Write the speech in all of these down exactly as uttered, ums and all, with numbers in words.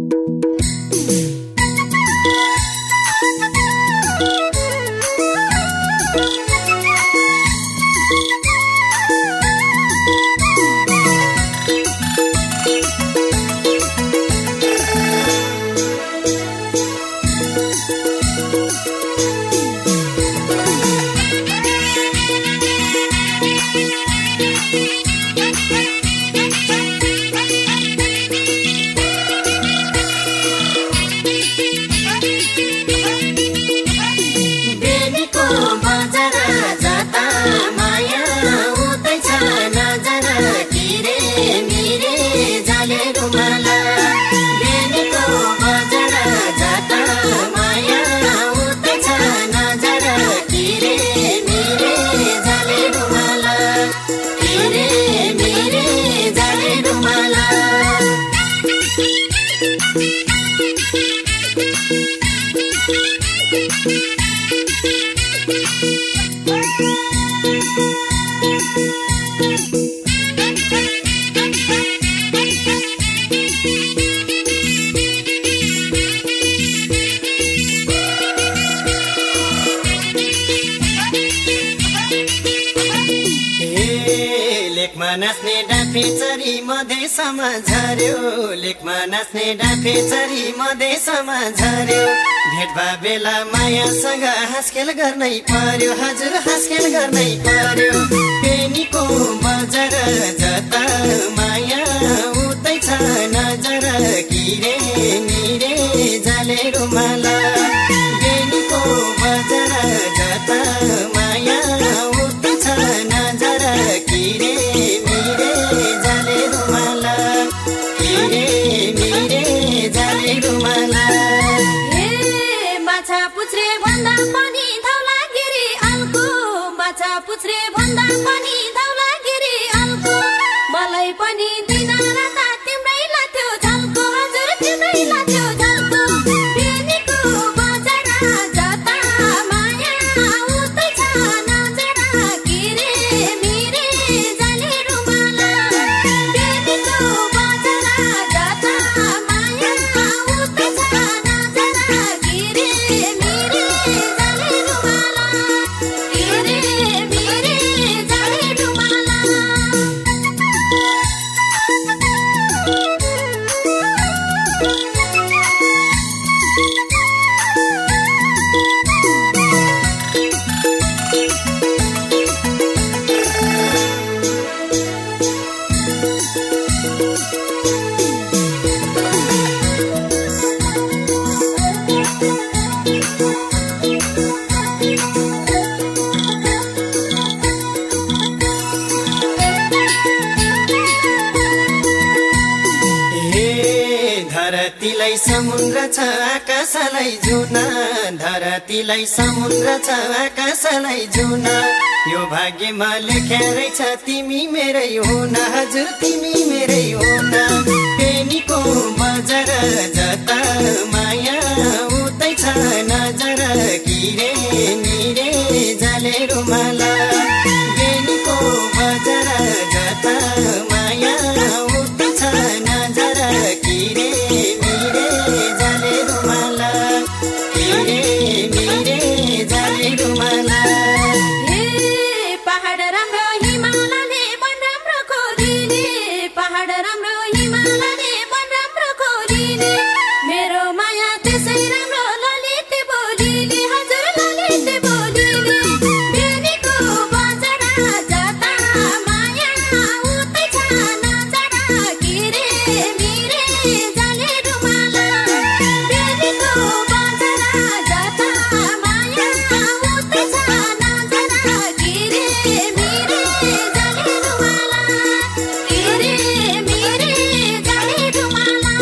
लेखमा नाच्ने डाँफे चरी मधेसमा झर्यो लेखमा नाच्ने डाँफे चरी मधेसमा झर्यो भेट भए बेला मायासँग हाँसखेल गर्नै पर्यो हजुर हाँसखेल गर्नै पर्यो पेनीको बजार जता माया उतै छ नजर किरे मिरे जाले रुमाला पेनीको बजार जता माया उतै छ नजर किरे मिरे जाले रुमाला किरे मिरे जाले रुमाला माछा पुछ्रे भन्दा पनि धौला गिरी अल्को माछा पुछ्रे भन्दा पनि धौला गिरी अल्को मलाई पनि दिन रात तिम्रै लाथ्यो झल्को हजुर तिम्रै लाथ्यो झल्को पेनीको बजार जता माया उतै छ नजर किरे मिरे जाले रुमाला पेनीको बजार जता माया उतै छ नजर किरे मिरे जाले रुमाला किरे मिरे जाले रुमाला धरतीलाई समुद्र छ आकाशलाई जुना धरतीलाई समुद्र छ आकाशलाई जुना यो भाग्यमा लेखेरै छ तिमी मेरै हुन हजुर तिमी मेरै हुन पेनीको बजार जता माया उतै छ नजर किरे मिरे जाले रुमाला पेनीको बजार जता माया उतै छ नजर किरे मिरे जाले रुमाला किरे मिरे जाले रुमाला पहाड राम्रो हिमालले वन राम्रो खोलिने पहाड राम्रो हिमालले वन राम्रो खोलिने मेरो माया त्यसै राम्रो ललित बोलिले हजुर ललित बोलिले पेनीको बजार जता माया उतै छ नजर किरे मिरे जाले रुमाला पेनीको बजार जता माया उतै छ नजर किरे मिरे जाले रुमाला किरे मिरे जाले रुमाला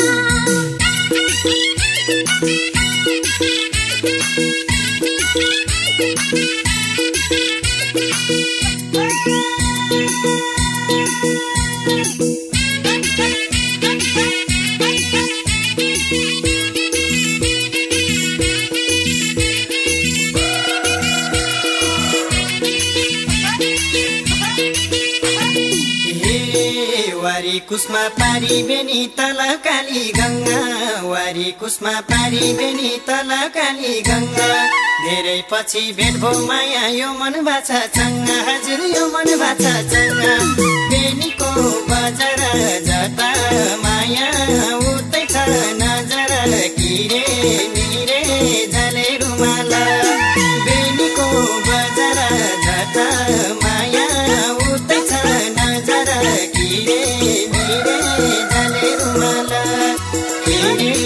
वारी कुसमा पारी बेनी तल काली गंगा पारी कुसमा पारी बेनी तल काली गङ्गा धेरै पछि भेट भो माया यो मन बाछा चङ्गा हजुर यो मन बाछा चङ्गा बेनीको बजार जता माया उतै छ नजर किरे निरे झले रुमाला बेनीको बजार जता माया उतै छ नजर किरे निरे झले रुमाला किरे